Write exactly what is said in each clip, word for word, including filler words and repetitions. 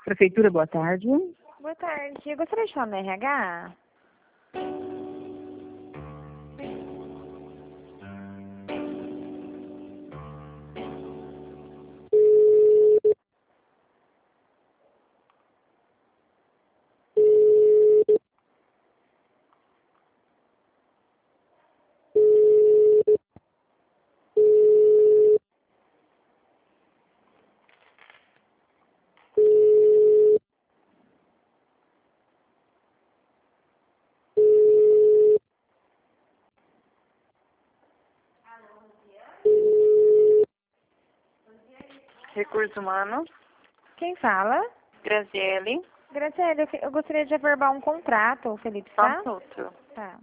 Prefeitura, boa tarde. Boa tarde. Eu gostaria de falar no R H. Recursos Humanos, Quem fala? Graziele, Graciela, eu, que- eu gostaria de averbar um contrato, Felipe, só um tá? minuto. Tá.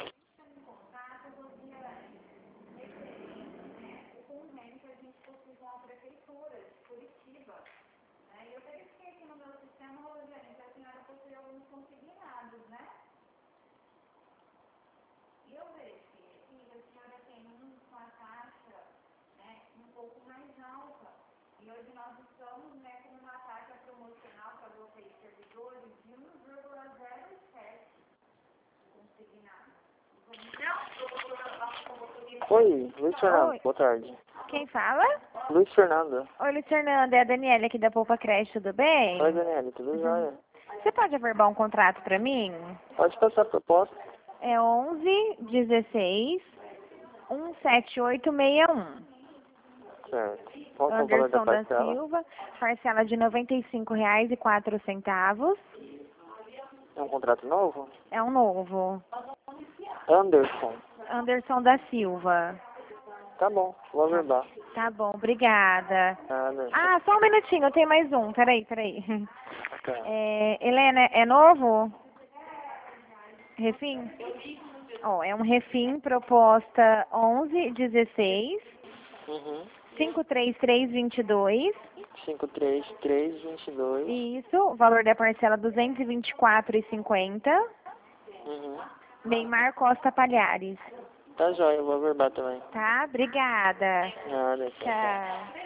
Oi, Luiz Fernando, Oi. boa tarde. Quem fala? Luiz Fernando. Oi, Luiz Fernando, é a Daniela aqui da Poupa Creche, tudo bem? Oi, Daniela, tudo jóia? Você pode averbar um contrato pra mim? Pode passar a proposta. É onze, dezesseis, cento e setenta e oito, sessenta e um. Certo. Qual que é o valor da Anderson da parcela? Silva, parcela de noventa e cinco reais e quatro centavos. É um contrato novo? É um novo. Anderson. Anderson da Silva. Tá bom, vou averbar. Tá bom, obrigada. Nada. Ah, só um minutinho, eu tenho mais um. Peraí, peraí. Tá. É, Helena, é novo? Refim? Ó, é um refim proposta onze, dezesseis, Uhum. cinco três três, vinte e dois. cinco três três vinte e dois. Isso, o valor da parcela duzentos e vinte e quatro reais e cinquenta centavos. Uhum. Neymar Costa Palhares. Tá jóia, eu vou averbar também. Tá? Obrigada. Nada, tchau, tchau. Tchau.